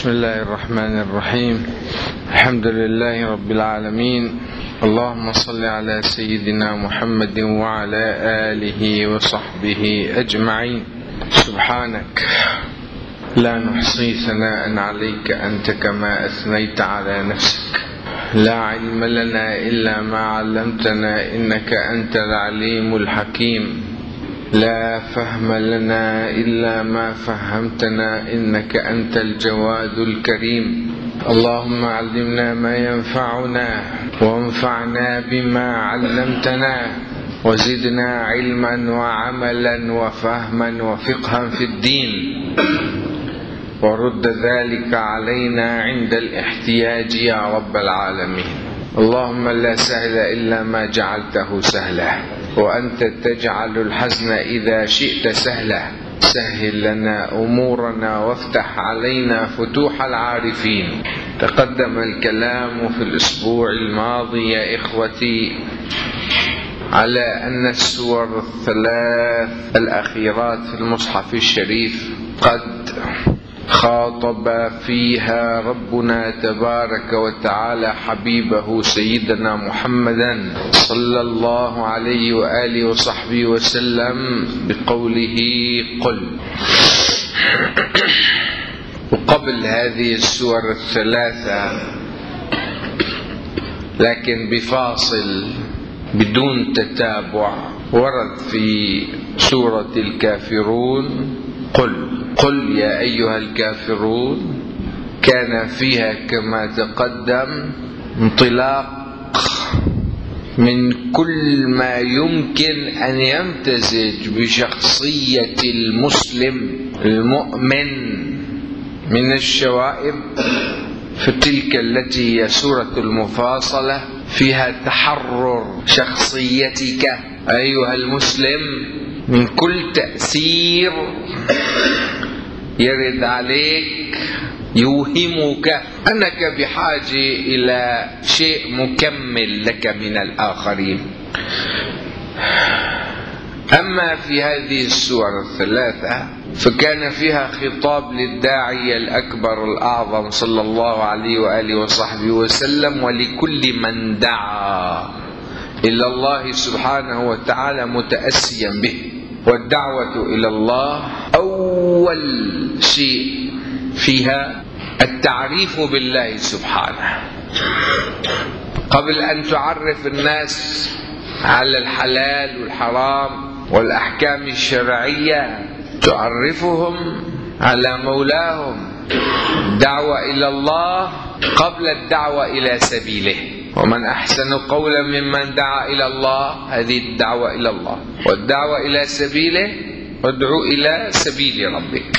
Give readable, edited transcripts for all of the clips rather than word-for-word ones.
بسم الله الرحمن الرحيم. الحمد لله رب العالمين. اللهم صل على سيدنا محمد وعلى آله وصحبه أجمعين. سبحانك لا نحصي ثناء عليك أنت كما أثنيت على نفسك. لا علم لنا إلا ما علمتنا إنك أنت العليم الحكيم. لا فهم لنا إلا ما فهمتنا إنك أنت الجواد الكريم. اللهم علمنا ما ينفعنا وانفعنا بما علمتنا وزدنا علما وعملا وفهما وفقها في الدين، ورد ذلك علينا عند الاحتياج يا رب العالمين. اللهم لا سهل إلا ما جعلته سهلا، وأنت تجعل الحزن إذا شئت سهلا. سهل لنا أمورنا وافتح علينا فتوح العارفين. تقدم الكلام في الأسبوع الماضي يا إخوتي على أن السور الثلاث الأخيرات في المصحف الشريف قد خاطب فيها ربنا تبارك وتعالى حبيبه سيدنا محمدا صلى الله عليه وآله وصحبه وسلم بقوله قل. وقبل هذه السور الثلاثة لكن بفاصل بدون تتابع ورد في سورة الكافرون قل يا أيها الكافرون. كان فيها كما تقدم انطلاق من كل ما يمكن أن يمتزج بشخصية المسلم المؤمن من الشوائب، فتلك التي هي سورة المفاصلة فيها تحرر شخصيتك أيها المسلم من كل تأثير يرد عليك يوهمك أنك بحاجة إلى شيء مكمل لك من الآخرين. أما في هذه السور الثلاثة فكان فيها خطاب للداعية الأكبر الأعظم صلى الله عليه وآله وصحبه وسلم، ولكل من دعا إلى الله سبحانه وتعالى متأسيا به. والدعوة إلى الله أول شيء فيها التعريف بالله سبحانه. قبل أن تعرف الناس على الحلال والحرام والأحكام الشرعية تعرفهم على مولاهم. الدعوة إلى الله قبل الدعوة إلى سبيله. ومن أحسن قولا ممن دعا إلى الله، هذه الدعوة إلى الله. والدعوة إلى سبيله وادعو إلى سبيل ربك.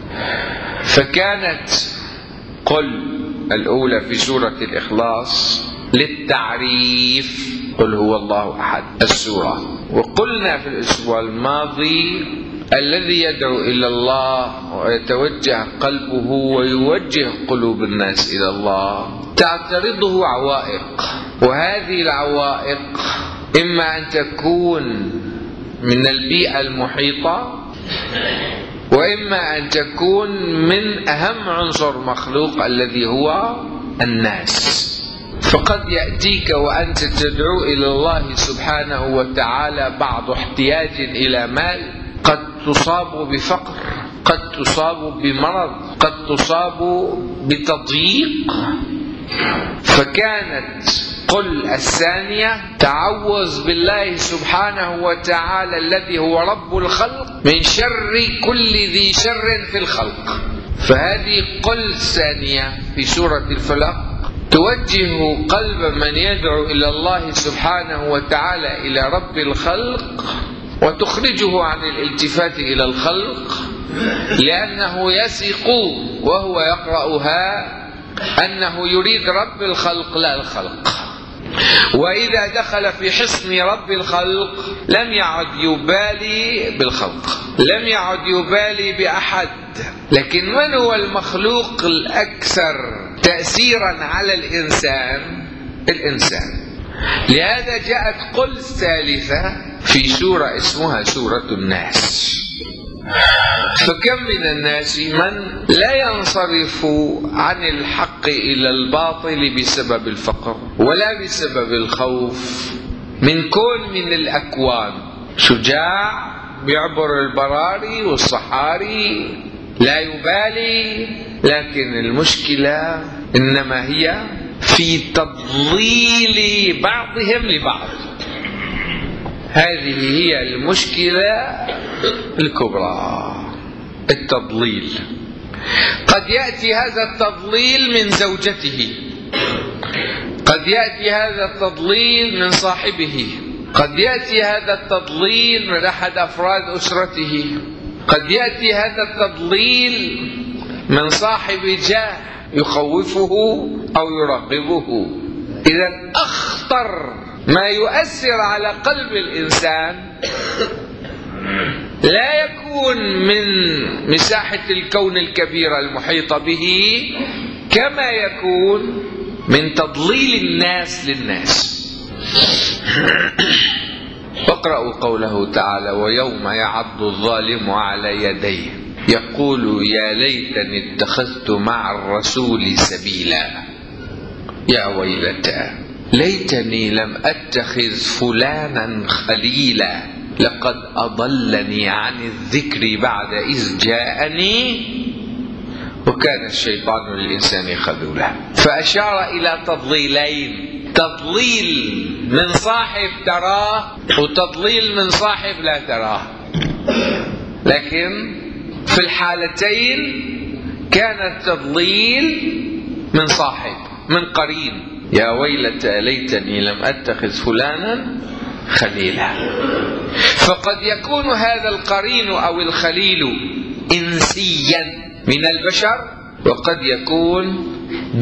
فكانت قل الأولى في سورة الإخلاص للتعريف، قل هو الله أحد السورة. وقلنا في الأسبوع الماضي الذي يدعو إلى الله ويتوجه قلبه ويوجه قلوب الناس إلى الله تعترضه عوائق، وهذه العوائق إما أن تكون من البيئة المحيطة، وإما أن تكون من أهم عنصر مخلوق الذي هو الناس. فقد يأتيك وأنت تدعو إلى الله سبحانه وتعالى بعض احتياج إلى مال، قد تصاب بفقر، قد تصاب بمرض، قد تصاب بتضييق. فكانت قل الثانية تعوذ بالله سبحانه وتعالى الذي هو رب الخلق من شر كل ذي شر في الخلق. فهذه قل الثانية في سورة الفلق توجه قلب من يدعو إلى الله سبحانه وتعالى إلى رب الخلق، وتخرجه عن الالتفات إلى الخلق، لأنه يثق وهو يقرأها أنه يريد رب الخلق لا الخلق. وإذا دخل في حصن رب الخلق لم يعد يبالي بالخلق، لم يعد يبالي بأحد. لكن من هو المخلوق الأكثر تأثيرا على الإنسان؟ الإنسان. لهذا جاءت قل الثالثة في سورة اسمها سورة الناس. فكم من الناس من لا ينصرف عن الحق إلى الباطل بسبب الفقر ولا بسبب الخوف من كون من الأكوان، شجاع بيعبر البراري والصحاري لا يبالي، لكن المشكلة إنما هي في تضليل بعضهم لبعض. هذه هي المشكلة الكبرى، التضليل. قد يأتي هذا التضليل من زوجته، قد يأتي هذا التضليل من صاحبه، قد يأتي هذا التضليل من أحد أفراد أسرته، قد يأتي هذا التضليل من صاحب جاه يخوفه أو يرغبه. إذا أخطر ما يؤثر على قلب الإنسان لا يكون من مساحة الكون الكبيرة المحيطة به، كما يكون من تضليل الناس للناس. واقرأوا قوله تعالى: ويوم يعض الظالم على يديه يقول يا ليتني اتخذت مع الرسول سبيلا، يا ويلتى ليتني لم أتخذ فلانا خليلا لقد أضلني عن الذكر بعد إذ جاءني وكان الشيطان للإنسان خذولا. فأشار إلى تضليلين: تضليل من صاحب تراه وتضليل من صاحب لا تراه. لكن في الحالتين كان التضليل من صاحب، من قرين. يا ويلتى ليتني لم أتخذ فلانا خليلا. فقد يكون هذا القرين أو الخليل إنسيا من البشر، وقد يكون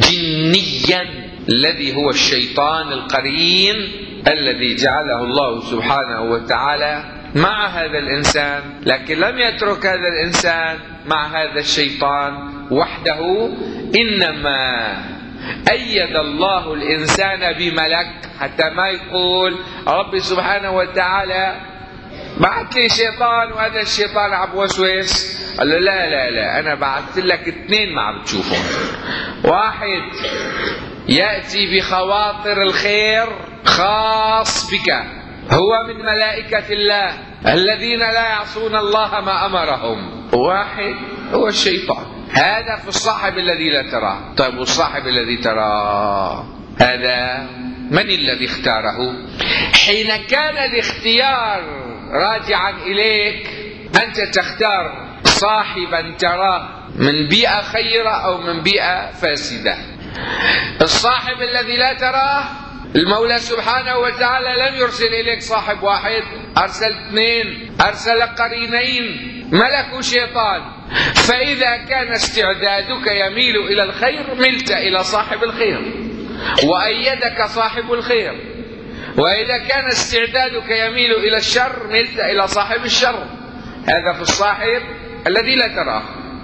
جنيا الذي هو الشيطان القرين الذي جعله الله سبحانه وتعالى مع هذا الإنسان، لكن لم يترك هذا الإنسان مع هذا الشيطان وحده، إنما أيد الله الإنسان بملك، حتى ما يقول رب سبحانه وتعالى بعث لي شيطان وهذا الشيطان عم وسوس. قال له لا لا لا، أنا بعثت لك اثنين ما عم تشوفهم، واحد يأتي بخواطر الخير خاص بك، هو من ملائكة الله الذين لا يعصون الله ما أمرهم، واحد هو الشيطان. هذا في الصاحب الذي لا تراه. طيب والصاحب الذي تراه هذا من الذي اختاره؟ حين كان الاختيار راجعا إليك أنت تختار صاحبا تراه من بيئة خيرة أو من بيئة فاسدة. الصاحب الذي لا تراه المولى سبحانه وتعالى لم يرسل إليك صاحب واحد، أرسل اثنين، أرسل قرينين، ملك وشيطان. فإذا كان استعدادك يميل إلى الخير ملت إلى صاحب الخير وأيدك صاحب الخير، وإذا كان استعدادك يميل إلى الشر ملت إلى صاحب الشر. هذا في الصاحب الذي لا تراه،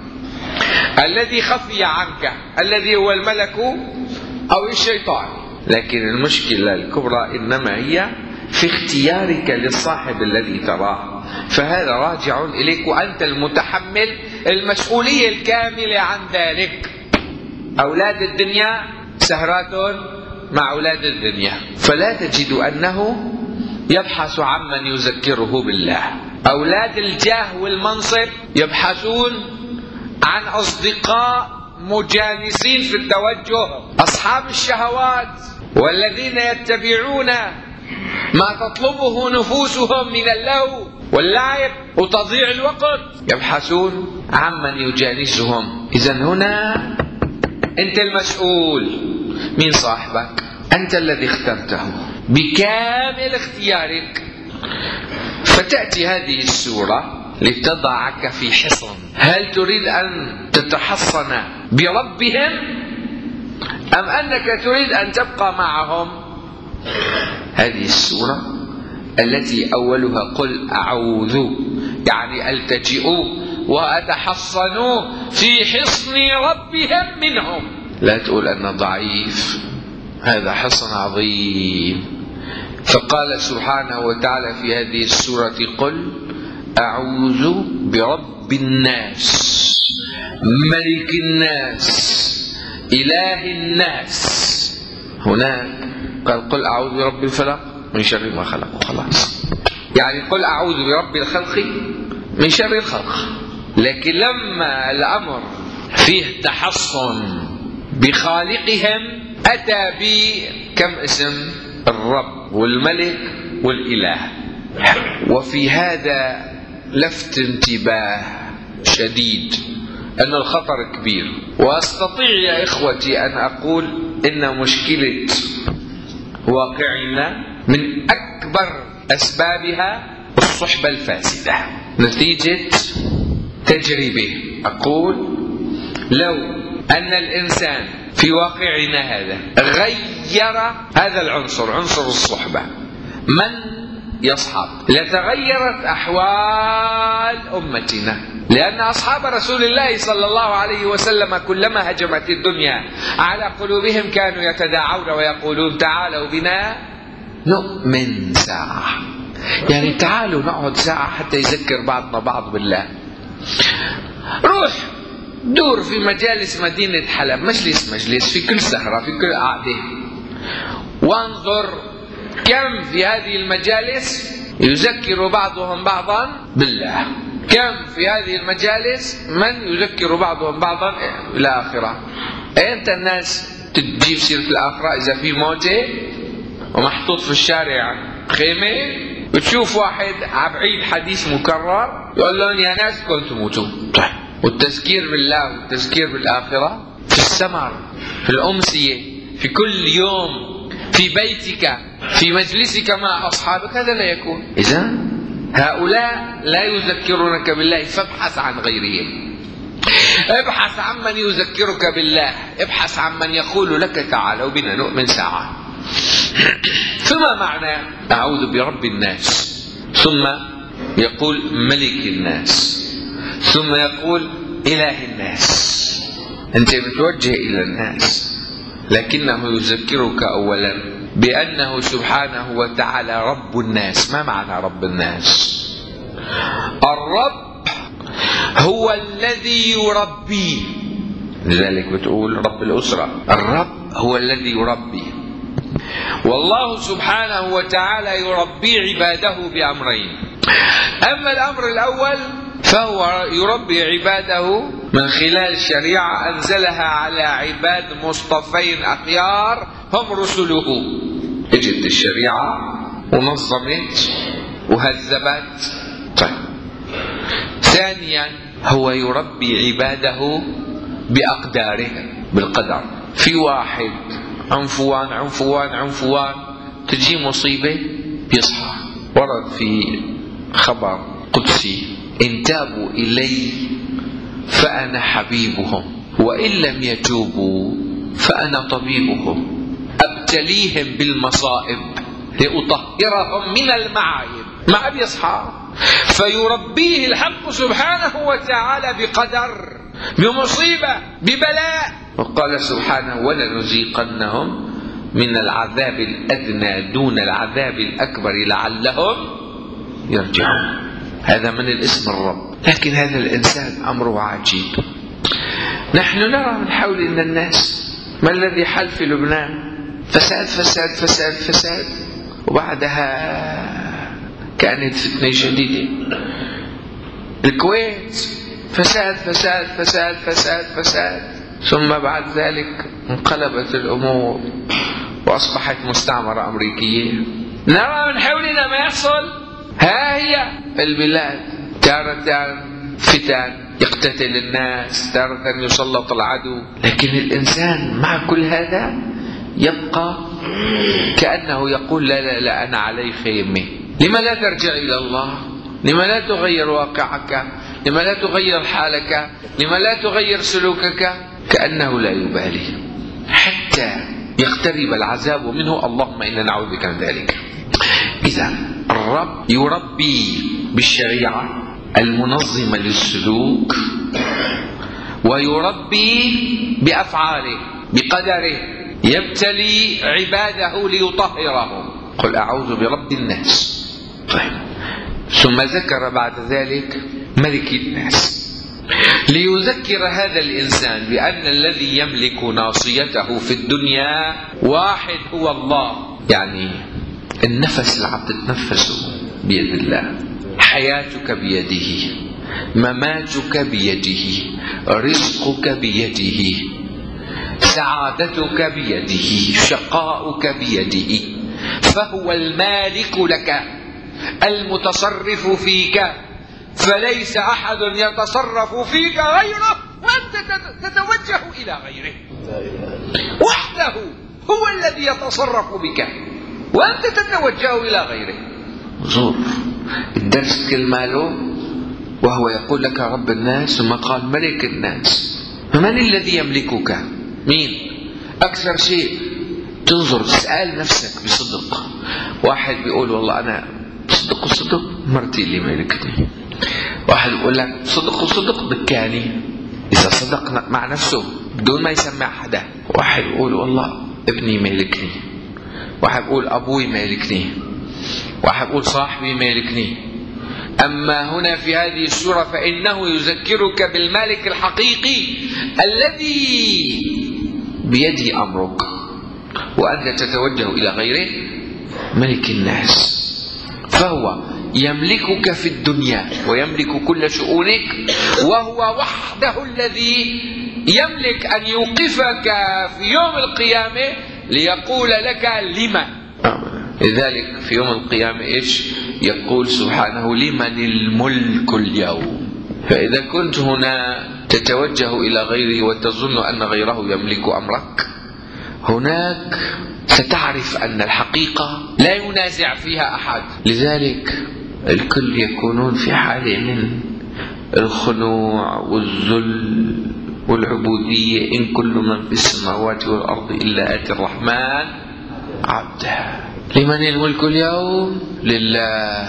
الذي خفي عنك، الذي هو الملك أو الشيطان. لكن المشكلة الكبرى إنما هي في اختيارك للصاحب الذي تراه، فهذا راجع إليك وأنت المتحمل المسؤولية الكاملة عن ذلك. أولاد الدنيا سهرات مع أولاد الدنيا، فلا تجد أنه يبحث عمن يذكره بالله. أولاد الجاه والمنصب يبحثون عن أصدقاء مجانسين في التوجه، أصحاب الشهوات والذين يتبعون ما تطلبه نفوسهم من اللهو واللعب وتضييع الوقت، يبحثون عمن يجانسهم. إذن هنا أنت المسؤول. من صاحبك؟ أنت الذي اخترته بكامل اختيارك. فتأتي هذه السورة لتضعك في حصن. هل تريد أن تتحصن بربهم أم أنك تريد أن تبقى معهم؟ هذه السورة التي أولها قل أعوذ، يعني التجئوا وأتحصنوا في حصن ربهم منهم. لا تقول أنا ضعيف، هذا حصن عظيم. فقال سبحانه وتعالى في هذه السورة قل أعوذ برب الناس ملك الناس إله الناس. هناك قال قل أعوذ برب الفلق من شر ما خلق وخلاص، يعني قل أعوذ برب الخلق من شر الخلق. لكن لما الأمر فيه تحصن بخالقهم أتى بكم اسم؟ الرب والملك والإله. وفي هذا لفت انتباه شديد أن الخطر كبير، وأستطيع يا إخوتي أن أقول إن مشكلة واقعنا من أكبر أسبابها الصحبة الفاسدة نتيجة تجربة. أقول لو أن الإنسان في واقعنا هذا غير هذا العنصر، عنصر الصحبة، من يصحب، لتغيرت أحوال أمتنا. لأن أصحاب رسول الله صلى الله عليه وسلم كلما هجمت الدنيا على قلوبهم كانوا يتداعون ويقولون تعالوا بنا نؤمن ساعة، يعني تعالوا نقعد ساعة حتى يذكر بعضنا بعض بالله. روح دور في مجالس مدينة حلب، مجلس في كل سهرة في كل قعدة، وانظر كم في هذه المجالس يذكر بعضهم بعضا بالله، كم في هذه المجالس من يذكر بعضهم بعضا إلى آخرة. أنت الناس تجيب سيرة الآخرة إذا في موجة ومحطوط في الشارع خيمة، بتشوف واحد عبعيد حديث مكرر يقول لهم يا ناس كنتم تموتوا. طيب، والتذكير بالله والتذكير بالآخرة في السمر، في الأمسية، في كل يوم، في بيتك، في مجلسك مع أصحابك، هذا لا يكون. إذن هؤلاء لا يذكرونك بالله، فابحث عن غيرهم. ابحث عن من يذكرك بالله، ابحث عن من يقول لك تعالوا بنا نؤمن ساعة. ثم معنى أعوذ برب الناس، ثم يقول ملك الناس، ثم يقول إله الناس. أنت بتوجه إلى الناس، لكنه يذكرك أولا بأنه سبحانه وتعالى رب الناس. ما معنى رب الناس؟ الرب هو الذي يربي، لذلك بتقول رب الأسرة. الرب هو الذي يربي، والله سبحانه وتعالى يربي عباده بأمرين. أما الأمر الأول فهو يربي عباده من خلال شريعة أنزلها على عباد مصطفين أخيار هم رسله. اجت الشريعة ونظمت وهذبت. طيب، ثانيا هو يربي عباده بأقدارهم، بالقدر. في واحد عنفوان عنفوان عنفوان، تجي مصيبة بيصحى. ورد في خبر قدسي إن تابوا إلي فأنا حبيبهم وإن لم يتوبوا فأنا طبيبهم، أبتليهم بالمصائب لأطهرهم من المعايب. ما بيصحى فيربيه الحق سبحانه وتعالى بقدر، بمصيبة، ببلاء. وقال سبحانه ولنذيقنهم من العذاب الأدنى دون العذاب الأكبر لعلهم يرجعون. هذا من الاسم الرب. لكن هذا الإنسان أمره عجيب. نحن نرى من حولنا الناس، ما الذي حل في لبنان؟ فساد فساد فساد فساد، وبعدها كانت فتنة شديدة. الكويت فساد فساد فساد فساد فساد، ثم بعد ذلك انقلبت الأمور وأصبحت مستعمرة أمريكية. نرى من حولنا ما يحصل. ها هي البلاد تارة فتن يقتتل الناس، تارة يسلط العدو، لكن الإنسان مع كل هذا يبقى كأنه يقول لا لا لا أنا علي خيمة. لما لا ترجع إلى الله؟ لما لا تغير واقعك؟ لما لا تغير حالك؟ لما لا تغير سلوكك؟ كأنه لا يبالي حتى يقترب العذاب منه. اللهم إنا نعوذ بك من ذلك. إذا الرب يربي بالشريعة المنظمة للسلوك، ويربي بأفعاله بقدره، يبتلي عباده ليطهرهم. قل أعوذ برب الناس. طيب، ثم ذكر بعد ذلك ملك الناس ليذكر هذا الإنسان بأن الذي يملك ناصيته في الدنيا واحد هو الله. يعني النفس اللي عم تتنفسه بيد الله، حياتك بيده، مماتك بيده، رزقك بيده، سعادتك بيده، شقاؤك بيده، فهو المالك لك المتصرف فيك، فليس أحد يتصرف فيك غيره وأنت تتوجه إلى غيره. وحده هو الذي يتصرف بك وأنت تتوجه إلى غيره. زور الدرس كل ماله وهو يقول لك رب الناس، ثم قال ملك الناس. من الذي يملكك؟ مين؟ أكثر شيء تنظر تسأل نفسك بصدق. واحد بيقول والله أنا صدق وصدق مرتي اللي ملكتني. واحد يقول لك صدق وصدق بكاني، إذا صدق مع نفسه بدون ما يسمع حدا. واحد يقول والله ابني مالكني، واحد يقول أبوي مالكني، واحد يقول صاحبي مالكني. أما هنا في هذه السورة فإنه يذكرك بالمالك الحقيقي الذي بيده أمرك وأنت تتوجه إلى غيره، ملك الناس. فهو يملكك في الدنيا ويملك كل شؤونك، وهو وحده الذي يملك أن يوقفك في يوم القيامة ليقول لك لما. لذلك في يوم القيامة إيش يقول سبحانه؟ لمن الملك اليوم. فإذا كنت هنا تتوجه إلى غيره وتظن أن غيره يملك أمرك، هناك ستعرف أن الحقيقة لا ينازع فيها أحد. لذلك الكل يكونون في حالة من الخنوع والذل والعبودية. إن كل من في السماوات والأرض إلا آتي الرحمن عبدا. لمن الملك اليوم؟ لله.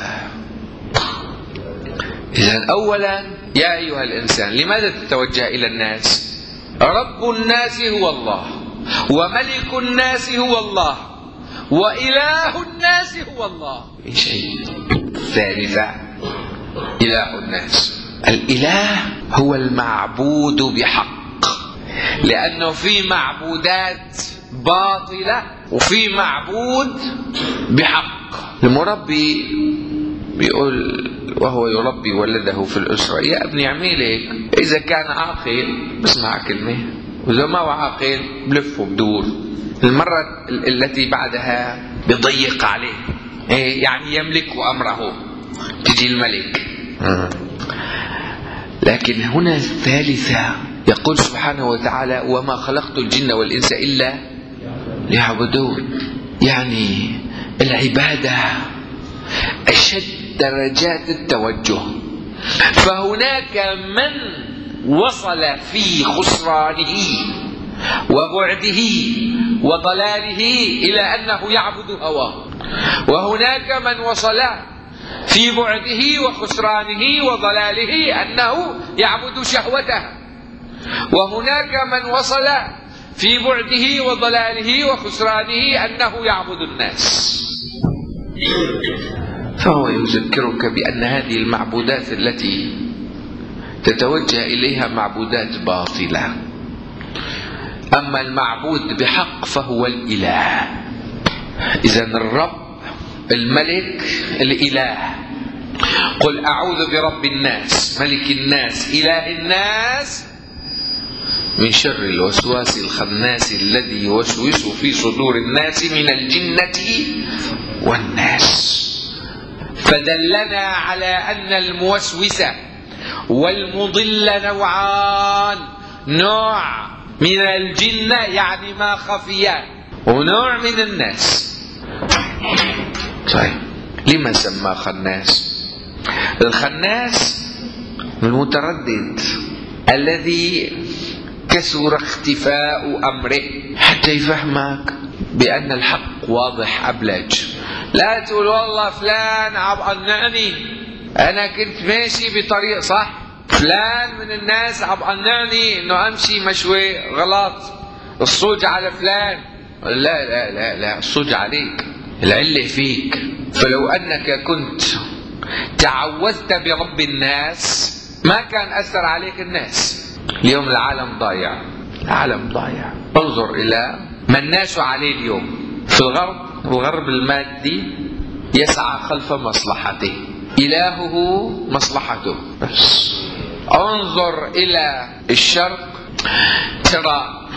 إذن أولا يا أيها الإنسان لماذا تتوجه إلى الناس؟ رب الناس هو الله، وملك الناس هو الله، وإله الناس هو الله. شيء ثالثا إله الناس. الإله هو المعبود بحق، لأنه في معبودات باطلة وفي معبود بحق. المربي بيقول وهو يربي ولده في الأسرة يا ابني اعمل هيك. إذا كان عاقل بسمع كلمة، وإذا ما هو عاقل بلفه بدور. المرة التي بعدها بيضيق عليه، يعني يملك أمره، تجي الملك. لكن هنا الثالثة يقول سبحانه وتعالى وما خلقت الجن والإنس إلا ليعبدون. يعني العبادة أشد درجات التوجه. فهناك من وصل في خسرانه وبعده وضلاله إلى أنه يعبد هواه، وهناك من وصل في بعده وخسرانه وضلاله أنه يعبد شهوته، وهناك من وصل في بعده وضلاله وخسرانه أنه يعبد الناس. فهو يذكرك بأن هذه المعبودات التي تتوجه إليها معبودات باطلة. أما المعبود بحق فهو الإله. إذن الرب الملك الإله. قل أعوذ برب الناس ملك الناس إله الناس من شر الوسواس الخناس الذي يوسوس في صدور الناس من الجنة والناس. فدلنا على أن الموسوس والمضل نوعان، نوع من الجنة يعني ما خفي، ونوع من الناس. طيب لما سمى خناس؟ الخناس المتردد الذي كثر اختفاء أمره حتى يفهمك بأن الحق واضح أبلج. لا تقول والله فلان عم قنعني، أنا كنت ماشي بطريق صح، فلان من الناس عم قنعني إنه أمشي مشوي غلط، الصوج على فلان. لا لا لا لا، الصوج عليك، العلة فيك. فلو أنك كنت تعوذت برب الناس ما كان أثر عليك الناس. اليوم العالم ضايع، العالم ضايع. انظر إلى ما الناس عليه اليوم في الغرب المادي، يسعى خلف مصلحته، إلهه مصلحته بس. انظر إلى الشرق ترى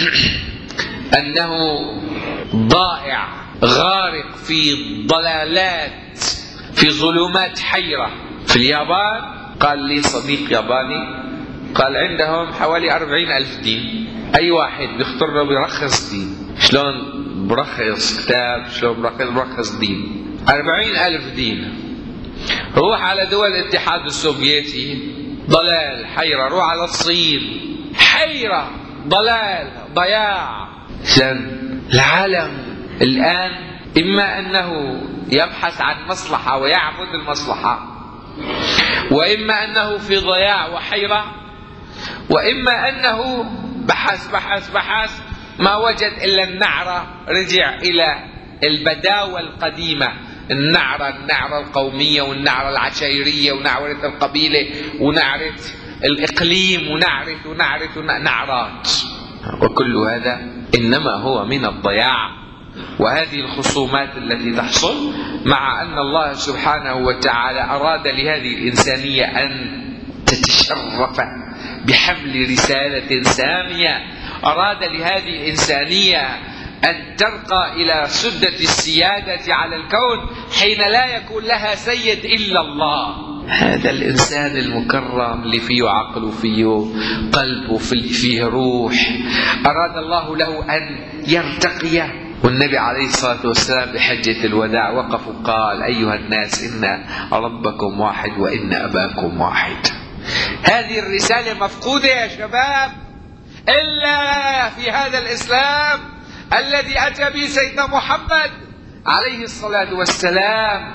أنه ضائع غارق في ضلالات، في ظلمات حيرة. في اليابان قال لي صديق ياباني، قال عندهم حوالي 40,000 دين. أي واحد بيخطر له بيرخص دين. شلون برخص كتاب؟ شلون برخص دين؟ 40,000 دين. روح على دول الاتحاد السوفيتي ضلال حيرة، روح على الصين حيرة ضلال ضياع. العالم الآن إما أنه يبحث عن مصلحة ويعبد المصلحة، وإما أنه في ضياع وحيرة، وإما أنه بحث ما وجد إلا النعرة، رجع إلى البداوة القديمة، النعرة القومية والنعرة العشائرية ونعرة القبيلة ونعرة الإقليم ونعرة نعرات. وكل هذا إنما هو من الضياع. وهذه الخصومات التي تحصل مع أن الله سبحانه وتعالى أراد لهذه الإنسانية أن تتشرف بحمل رسالة سامية، أراد لهذه الإنسانية أن ترقى إلى سدة السيادة على الكون حين لا يكون لها سيد إلا الله. هذا الإنسان المكرم اللي فيه عقل وفيه قلب وفيه روح، أراد الله له أن يرتقي. والنبي عليه الصلاة والسلام بحجة الوداع وقف وقال: أيها الناس، إن ربكم واحد وإن أباكم واحد. هذه الرسالة مفقودة يا شباب إلا في هذا الإسلام الذي أتى به سيدنا محمد عليه الصلاة والسلام.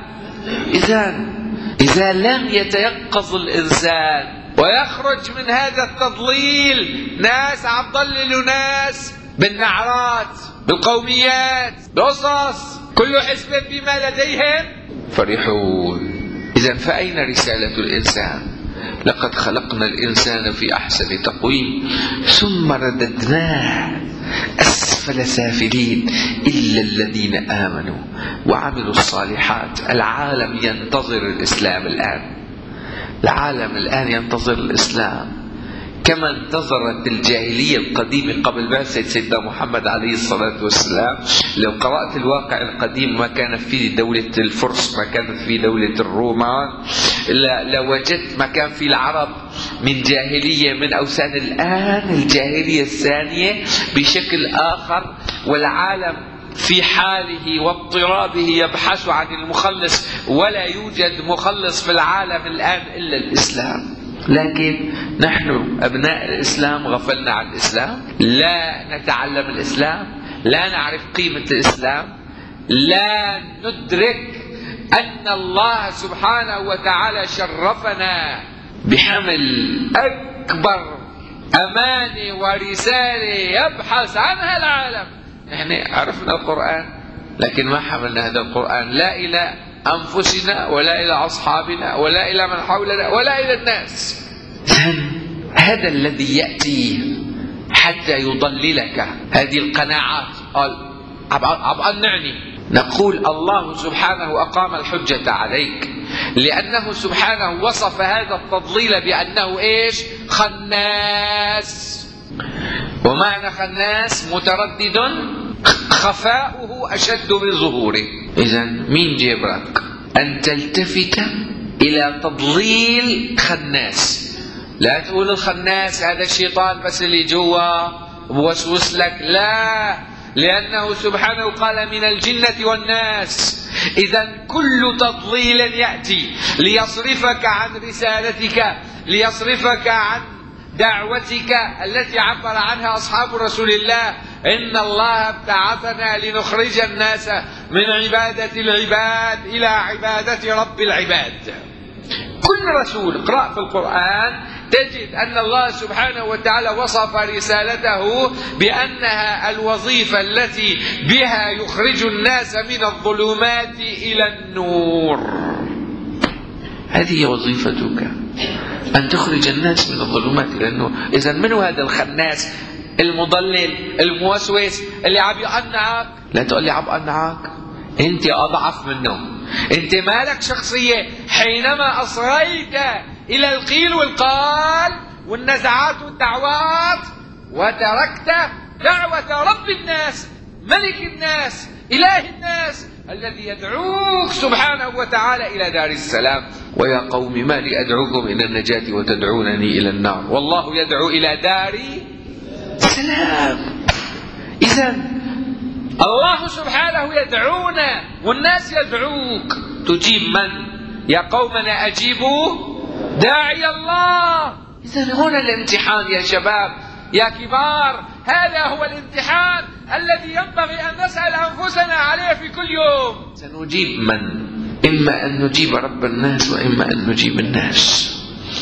إذا لم يتيقظ الإنسان ويخرج من هذا التضليل، ناس عم ضللوا ناس بالنعرات، بالقوميات، بقصص، كل حزب بما لديهم فرحون. إذن فأين رسالة الإنسان؟ لقد خلقنا الإنسان في أحسن تقويم ثم رددناه أسفل سافلين إلا الذين آمنوا وعملوا الصالحات. العالم ينتظر الإسلام الآن، العالم الآن ينتظر الإسلام كما انتظرت الجاهلية القديمة قبل بعثة سيدنا محمد عليه الصلاة والسلام. لو قرأت الواقع القديم ما كانت فيه دولة الفرس، ما كانت فيه دولة الرومان، لوجدت ما كان فيه العرب من جاهلية من أوثان. الآن الجاهلية الثانية بشكل آخر، والعالم في حاله واضطرابه يبحث عن المخلص، ولا يوجد مخلص في العالم الآن إلا الإسلام. لكن نحن أبناء الإسلام غفلنا عن الإسلام، لا نتعلم الإسلام، لا نعرف قيمة الإسلام، لا ندرك أن الله سبحانه وتعالى شرفنا بحمل أكبر أمانة ورسالة يبحث عنها العالم. نحن عرفنا القرآن لكن ما حملنا هذا القرآن لا إلى أنفسنا ولا إلى أصحابنا ولا إلى من حولنا ولا إلى الناس. هذا الذي يأتي حتى يضللك هذه القناعات. أبقى نقول الله سبحانه أقام الحجة عليك، لأنه سبحانه وصف هذا التضليل بأنه إيش؟ خناس. ومعنى خناس متردد خفاؤه أشد من ظهوره. إذن مين جبرك أن تلتفت إلى تضليل خناس؟ لا تقول الخناس هذا الشيطان بس اللي جوا بوسوس لك، لا، لأنه سبحانه قال من الجنة والناس. إذن كل تضليل يأتي ليصرفك عن رسالتك، ليصرفك عن دعوتك التي عبر عنها أصحاب رسول الله: إن الله ابتعثنا لنخرج الناس من عبادة العباد إلى عبادة رب العباد. كل رسول اقرأ في القرآن تجد أن الله سبحانه وتعالى وصف رسالته بأنها الوظيفة التي بها يخرج الناس من الظلمات إلى النور. هذه وظيفتك، أن تخرج الناس من الظلمات. لأنه إذا منو هذا الخناس المضلل الموسوس اللي عم يقنعك؟ لا تقول لي عم يقنعك، أنت أضعف منه. أنت مالك شخصية حينما أصغيت إلى القيل والقال والنزعات والدعوات، وتركت دعوة رب الناس ملك الناس إله الناس الذي يدعوك سبحانه وتعالى إلى دار السلام. ويا قوم ما لي أدعوكم إلى النجاة وتدعونني إلى النار والله يدعو إلى دار السلام. إذا الله سبحانه يدعونا والناس يدعوك، تجيب من؟ يا قومنا أجيبوا داعي الله. إذا هنا الامتحان يا شباب يا كبار، هذا هو الامتحان الذي ينبغي أن نسأل أنفسنا عليه في كل يوم. سنجيب من؟ إما أن نجيب رب الناس وإما أن نجيب الناس.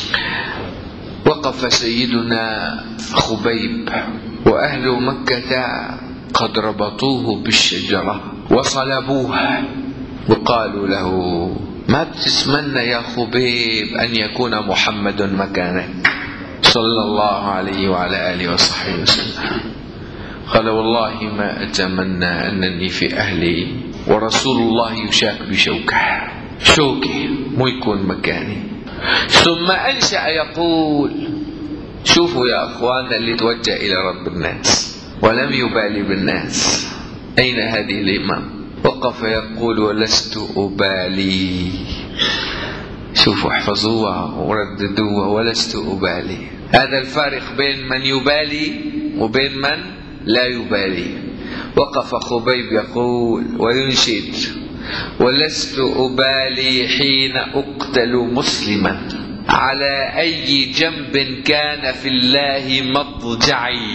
وقف سيدنا خبيب وأهل مكة قد ربطوه بالشجرة وصلبوه، وقالوا له ما بتتمنى يا خبيب أن يكون محمد مكانك صلى الله عليه وعلى آله وصحبه وسلم؟ قال والله ما أتمنى أنني في أهلي ورسول الله يشاك بشوكه، شوكي مو يكون مكاني. ثم أنشأ يقول شوفوا يا أخوان اللي توجه إلى رب الناس ولم يبالي بالناس، أين هذه الإمام؟ وقف يقول ولست أبالي. شوفوا احفظوها ورددوها، ولست أبالي. هذا الفارق بين من يبالي وبين من لا يبالي. وقف خبيب يقول وينشد ولست أبالي حين أقتل مسلما على أي جنب كان في الله مضجعي،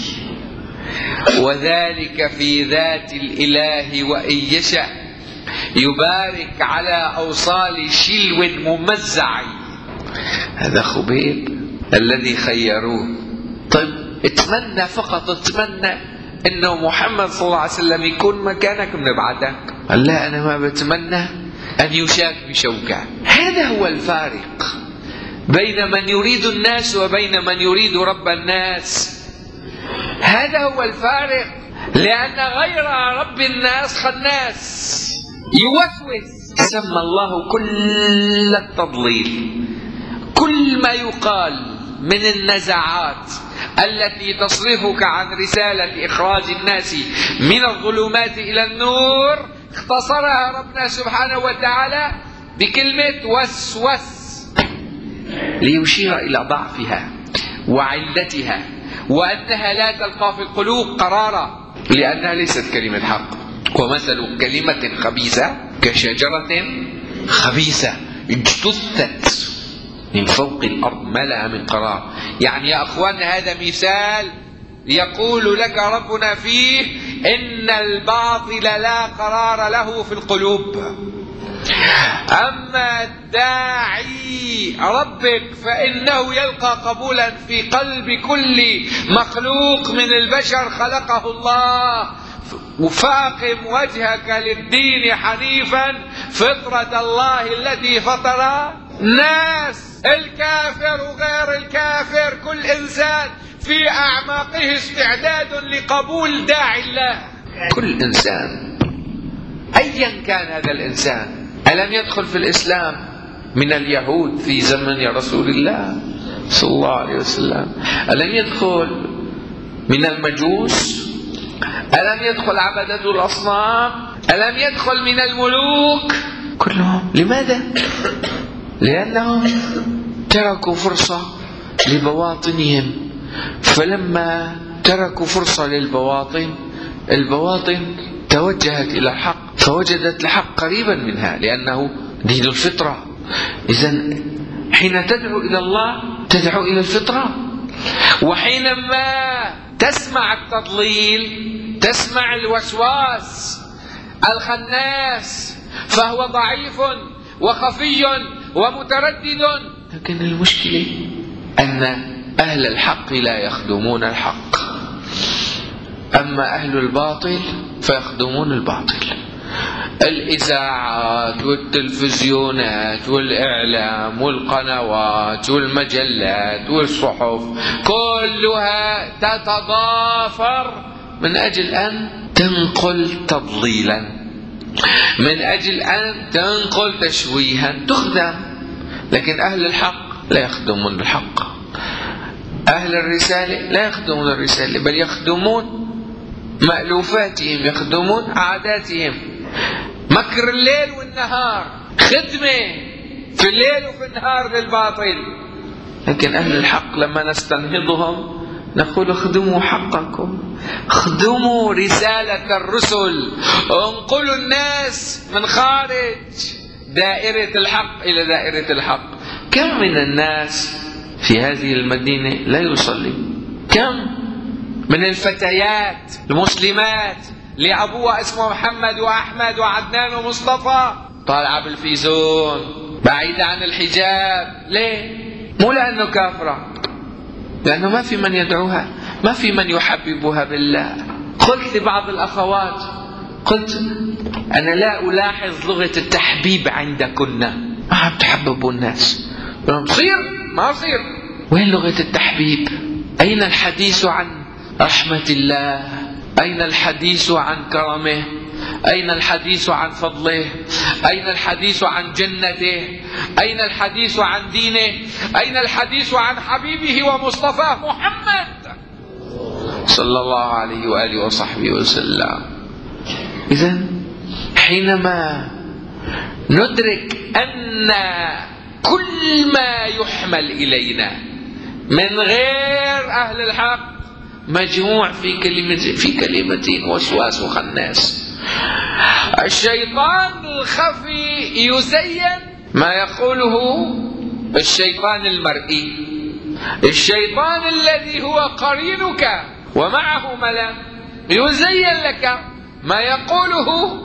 وذلك في ذات الإله وإن يشأ يبارك على أوصال شلو ممزع. هذا خبيب الذي خيروه. طيب اتمنى فقط، اتمنى انه محمد صلى الله عليه وسلم يكون مكانك بنبعتك. قال لا انا ما بتمنى ان يشاك بشوكه. هذا هو الفارق بين من يريد الناس وبين من يريد رب الناس. هذا هو الفارق، لأن غير رب الناس خناس يوسوس. سمى الله كل التضليل، كل ما يقال من النزعات التي تصرفك عن رسالة إخراج الناس من الظلمات إلى النور، اختصرها ربنا سبحانه وتعالى بكلمة وسوس ليشير إلى ضعفها وعلتها، وأنها لا تلقى في القلوب قرارا لأنها ليست كلمة حق. ومثل كلمة خبيثة كشجرة خبيثة اجتثت من فوق الأرض ما لها من قرار. يعني يا أخوان هذا مثال يقول لك ربنا فيه إن الباطل لا قرار له في القلوب. أما داعي ربك فإنه يلقى قبولا في قلب كل مخلوق من البشر خلقه الله. وفاقم وجهك للدين حنيفا فطرة الله التي فطر الناس، الكافر وغير الكافر، كل إنسان في أعماقه استعداد لقبول داعي الله. كل إنسان أيا كان هذا الإنسان. ألم يدخل في الإسلام من اليهود في زمن رسول الله صلى الله عليه وسلم؟ ألم يدخل من المجوس؟ ألم يدخل عبدة الأصنام؟ ألم يدخل من الملوك؟ كلهم. لماذا؟ لأنهم تركوا فرصة لبواطنهم، فلما تركوا فرصة للبواطن، البواطن توجهت إلى الحق فوجدت الحق قريبا منها لأنه دين الفطرة. إذن حين تدعو إلى الله تدعو إلى الفطرة، وحينما تسمع التضليل تسمع الوسواس الخناس فهو ضعيف وخفي ومتردد. لكن المشكلة أن أهل الحق لا يخدمون الحق، أما أهل الباطل فيخدمون الباطل. الإذاعات والتلفزيونات والإعلام والقنوات والمجلات والصحف كلها تتضافر من أجل أن تنقل تضليلا، من أجل أن تنقل تشويها، تخدم. لكن أهل الحق لا يخدمون الحق، أهل الرسالة لا يخدمون الرسالة، بل يخدمون مألوفاتهم، يخدمون عاداتهم. مكر الليل والنهار، خدمة في الليل وفي النهار للباطل. لكن أهل الحق لما نستنهضهم نقول اخدموا حقكم، اخدموا رسالة الرسل، انقلوا الناس من خارج دائرة الحق إلى دائرة الحق. كم من الناس في هذه المدينة لا يصلي؟ كم من الفتيات المسلمات اللي أبوها اسمه محمد وأحمد وعدنان ومصطفى طالعة بالفيزون بعيدة عن الحجاب؟ ليه؟ مو لأنه كافرة، لأنه ما في من يدعوها، ما في من يحببها بالله. قلت لبعض الأخوات، قلت أنا لا ألاحظ لغة التحبيب عندكن، ما عم تحببوا الناس. بصير ما بصير. وين لغة التحبيب؟ أين الحديث عن رحمة الله؟ أين الحديث عن كرمه؟ أين الحديث عن فضله؟ أين الحديث عن جنته؟ أين الحديث عن دينه؟ أين الحديث عن حبيبه ومصطفاه محمد صلى الله عليه وآله وصحبه وسلم؟ إذن حينما ندرك أن كل ما يحمل إلينا من غير أهل الحق مجموع في كلمتين: وسواس وخناس. الشيطان الخفي يزين ما يقوله الشيطان المرئي، الشيطان الذي هو قرينك ومعه ملأ يزين لك ما يقوله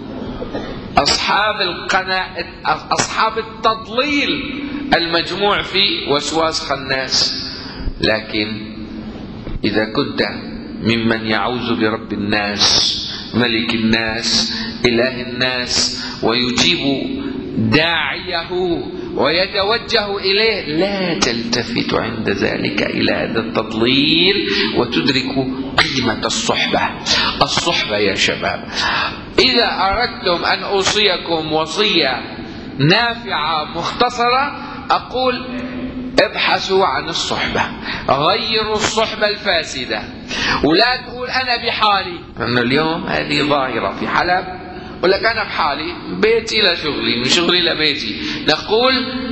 أصحاب التضليل المجموع في وسواس خناس. لكن إذا كنت ممن يعوذ برب الناس ملك الناس إله الناس ويجيب داعيه ويتوجه إليه، لا تلتفت عند ذلك إلى هذا التضليل وتدرك قيمة الصحبة. الصحبة يا شباب، إذا أردتم أن أوصيكم وصية نافعة مختصرة أقول ابحثوا عن الصحبة، غيروا الصحبة الفاسدة. ولا تقول أنا بحالي، لأنه اليوم هذه ظاهرة في حلب، يقول لك أنا بحالي، بيتي لشغلي، من شغلي لبيتي. نقول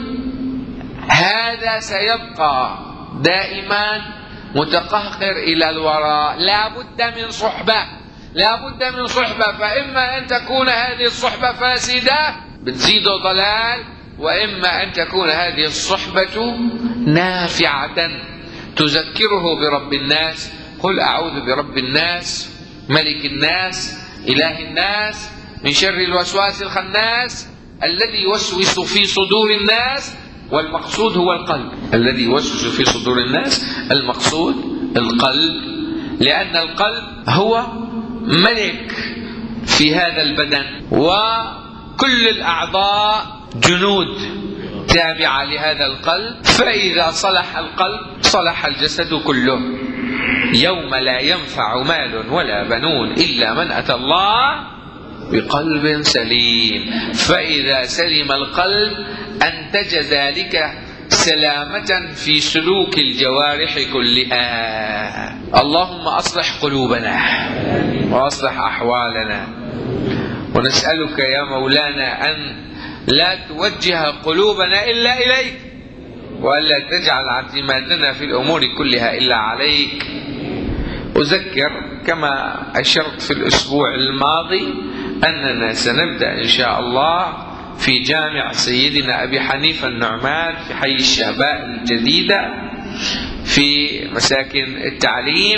هذا سيبقى دائما متقهقر إلى الوراء. لا بد من صحبة، لا بد من صحبة. فإما أن تكون هذه الصحبة فاسدة بتزيد ضلال، وإما أن تكون هذه الصحبة نافعة تذكره برب الناس. قل أعوذ برب الناس ملك الناس إله الناس من شر الوسواس الخناس الذي يوسوس في صدور الناس. والمقصود هو القلب، الذي يوسوس في صدور الناس المقصود القلب، لأن القلب هو ملك في هذا البدن، وكل الأعضاء جنود تابعة لهذا القلب. فإذا صلح القلب صلح الجسد كله. يوم لا ينفع مال ولا بنون إلا من أتى الله بقلب سليم. فإذا سلم القلب أنتج ذلك سلامة في سلوك الجوارح كلها. اللهم أصلح قلوبنا وأصلح أحوالنا، ونسألك يا مولانا أن لا توجه قلوبنا إلا إليك، وألا تجعل اعتمادنا في الأمور كلها إلا عليك. أذكر كما أشرت في الأسبوع الماضي أننا سنبدأ إن شاء الله في جامع سيدنا أبي حنيفة النعمان في حي الشهباء الجديدة في مساكن التعليم.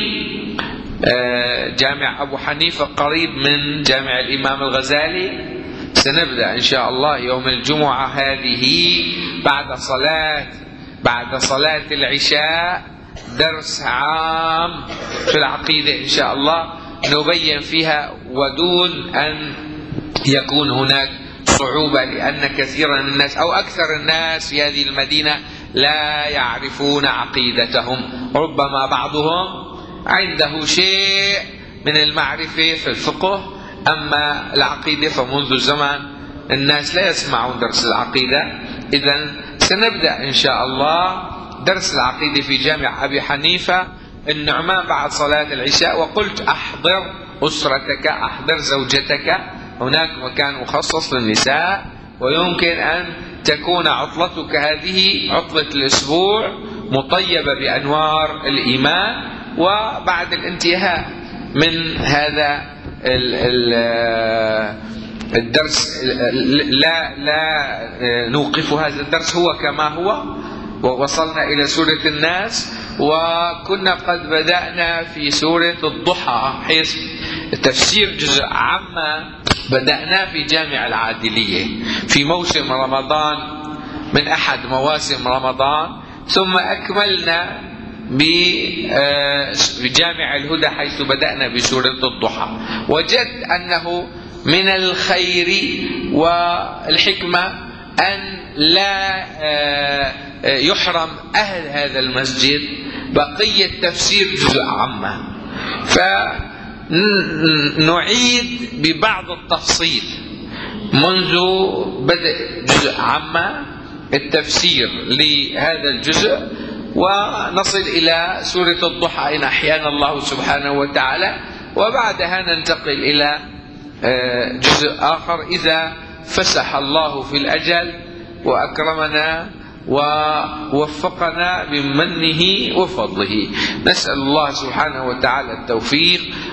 جامع أبو حنيفة قريب من جامع الإمام الغزالي. سنبدأ إن شاء الله يوم الجمعة هذه بعد صلاة العشاء درس عام في العقيدة إن شاء الله، نبين فيها ودون أن يكون هناك صعوبة، لأن كثيرا من الناس أو أكثر الناس في هذه المدينة لا يعرفون عقيدتهم. ربما بعضهم عنده شيء من المعرفة في الفقه، أما العقيدة فمنذ زمان الناس لا يسمعون درس العقيدة. إذن سنبدأ إن شاء الله درس العقيدة في جامع أبي حنيفة النعمان بعد صلاة العشاء. وقلت أحضر أسرتك، أحضر زوجتك، هناك مكان مخصص للنساء، ويمكن أن تكون عطلتك هذه عطلة الأسبوع مطيبة بأنوار الإيمان. وبعد الانتهاء من هذا الدرس لا نوقف هذا الدرس هو كما هو، ووصلنا إلى سورة الناس، وكنا قد بدأنا في سورة الضحى، حيث تفسير جزء عما بدأنا في جامع العادلية في موسم رمضان، من أحد مواسم رمضان، ثم أكملنا بجامع الهدى حيث بدأنا بسورة الضحى. وجدت أنه من الخير والحكمة أن لا يحرم أهل هذا المسجد بقية تفسير جزء عامة، فنعيد ببعض التفصيل منذ بدء جزء عامة التفسير لهذا الجزء، ونصل إلى سورة الضحى إن أحيانا الله سبحانه وتعالى، وبعدها ننتقل إلى جزء آخر إذا فسح الله في الأجل وأكرمنا ووفقنا بمنه وفضله. نسأل الله سبحانه وتعالى التوفيق.